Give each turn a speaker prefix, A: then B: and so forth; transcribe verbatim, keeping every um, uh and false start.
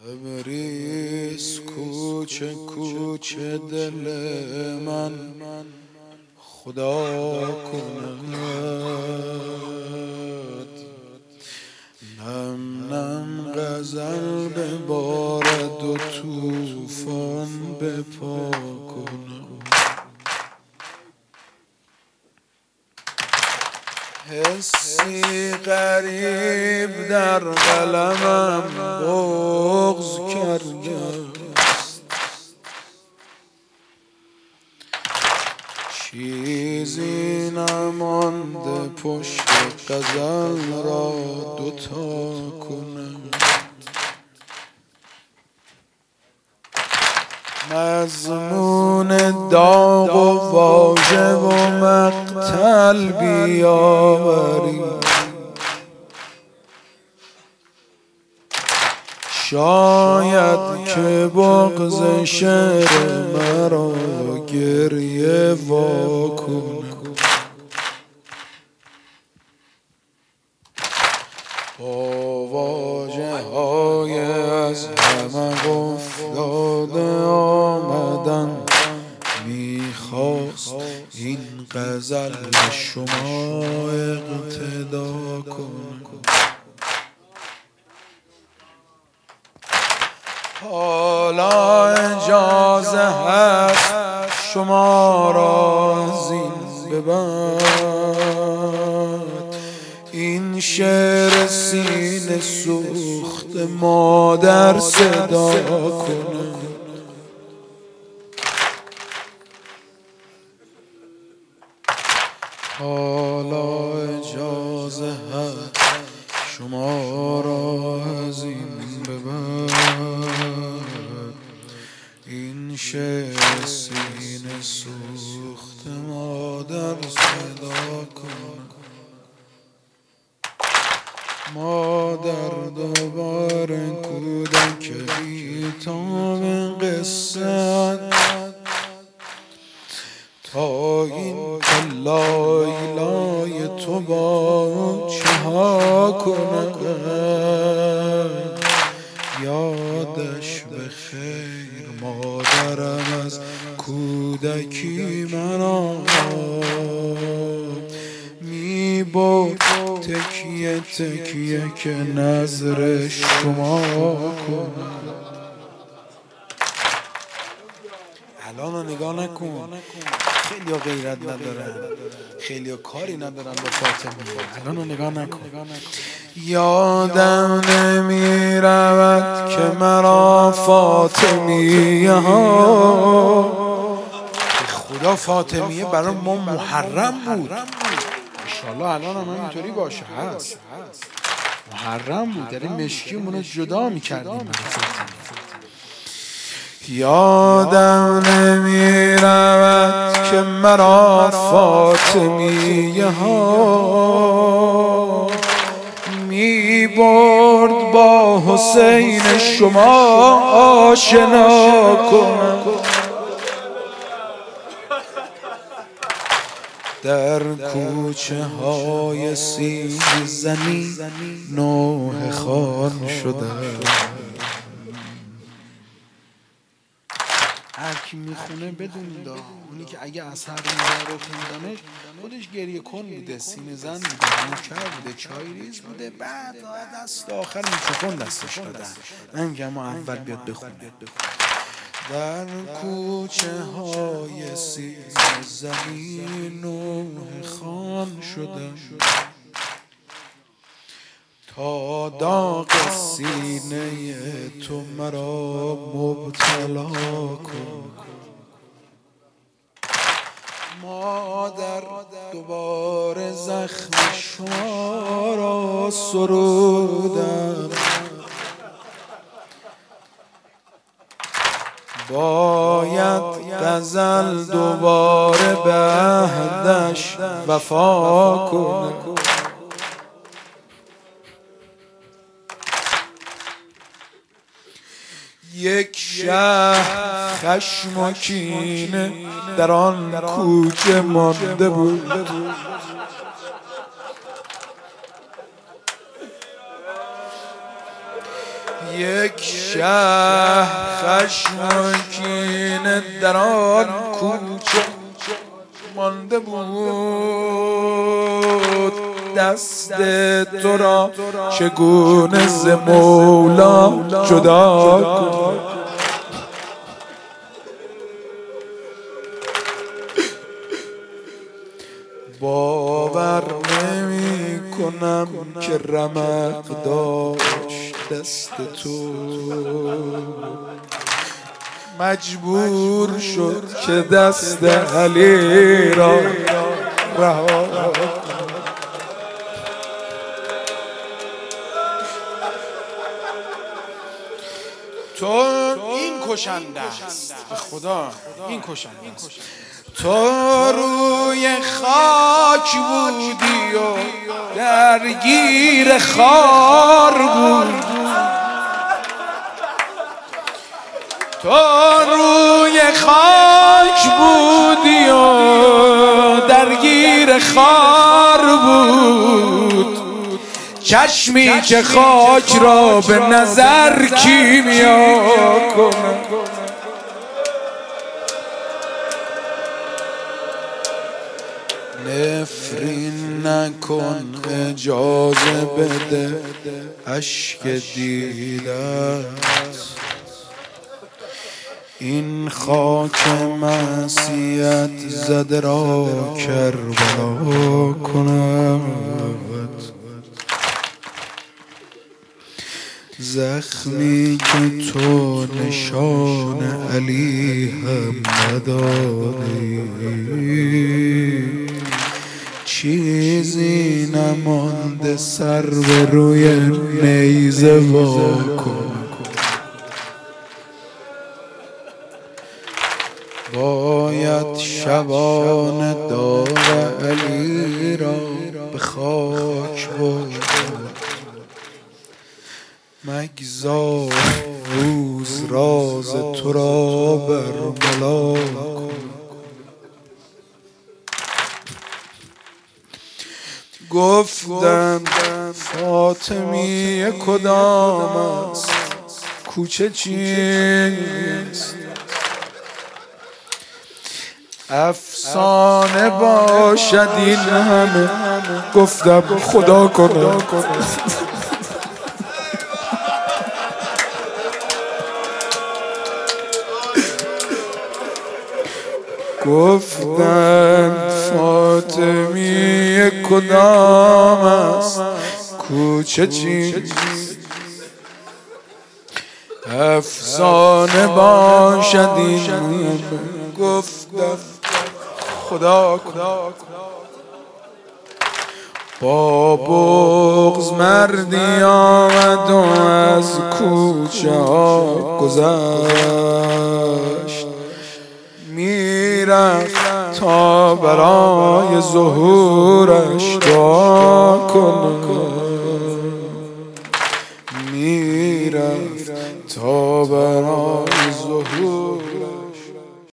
A: بریز کوچه کوچه دل من خدا کند، نم نم غزل ببارد و طوفان بپا کند. حسی غریب در قلمم بغض کرده است، چیزی نمانده پشت غزل را دوتا کند. مضمون داغ و واژه و مقتل بیاوری، شاید که بغض شعر مرا گریه وا کند. با واژه های از همه افتاده آمدن، میخواست این غزل شما اقتدا کند. حالا اجازه هست شما را از این به بعد این شعر سینه سوخت مادر صدا کنم. حالا اجازه هست شما را از این به بعد این شعر سینه سوخت مادر صدا کنم. مادر دوباره کودک بی‌تام قصه تا این لای لای تو با چه ها کند. یادش به خیر مادرم از کودکی منو می بود تکیه تکیه که نظر شما کنم. الان رو نگاه نکن، خیلی ها غیرت ندارن، خیلی ها کاری ندارن با فاطمیه. الان رو نگاه نکن. یادم نمی رود که مرا فاطمیه ها، خدا فاطمیه برای ما محرم بود. انشالله الان هم اینطوری باشه. هست محرم بود، داره مشکیمونو جدا میکردیم. یادم نمی رود که مرا فاطمیه ها می برد با حسین شما آشنا کنم. در کوچه های سیزنی نوح خان شده، هر کی میخونه بدونید اونی که اگه اثر میذاره رو خوندنش خودش گریه کن بوده، سینه زن بوده، نوکر بوده، چای ریز بوده، بعد دست آخر میکروفون دستش دادن. من میگم اول بیاد بخونه. در کوچه های سیزنی نوح خان شده، تا داغ سینه تو مرا مبتلا کن. مادر دوباره زخم شما را سرودم، باید غزل دوباره به عهدش وفا کنه. یک شهر خشم و کینه در آن کوچه مانده بود، یک شه خشم و کینه در آن کوچه مانده بود، دست تو را چگونه ز مولا جدا کن. باور نمی کنم که رمق داشت دست تو، مجبور شد که دست علی را رها کند. تو این کشنده است، به خدا این کشنده است. تو روی خاک بودی و درگیر خار بود، تو روی خاک بودی و درگیر خار بود، چشمی که خاک را به نظر کیمیا کنه. نفرین نکن، اجازه بده اشک دیدت، این خاک معصیت زده را کربلا کند. زخمی که تو نشان علی هم ندادی، چیزی نمانده سر به روی نیزه واکن. باید شبان دار علی را به خاک برد، مگذار روز راز تو را برملا کن. گفتند فاطمی کدام است، کوچه چیست؟ افسانه باشد این همه، گفتم خدا کنه. گفتند فاطمی کدام است، کوچه چیست؟ افسانه باشد این همه، گفتم خدا کن. با بغض مردی آمد و از کوچه ها گذشت، میرفت تا برای ظهورش دعا کنه، میرفت تا برای ظهور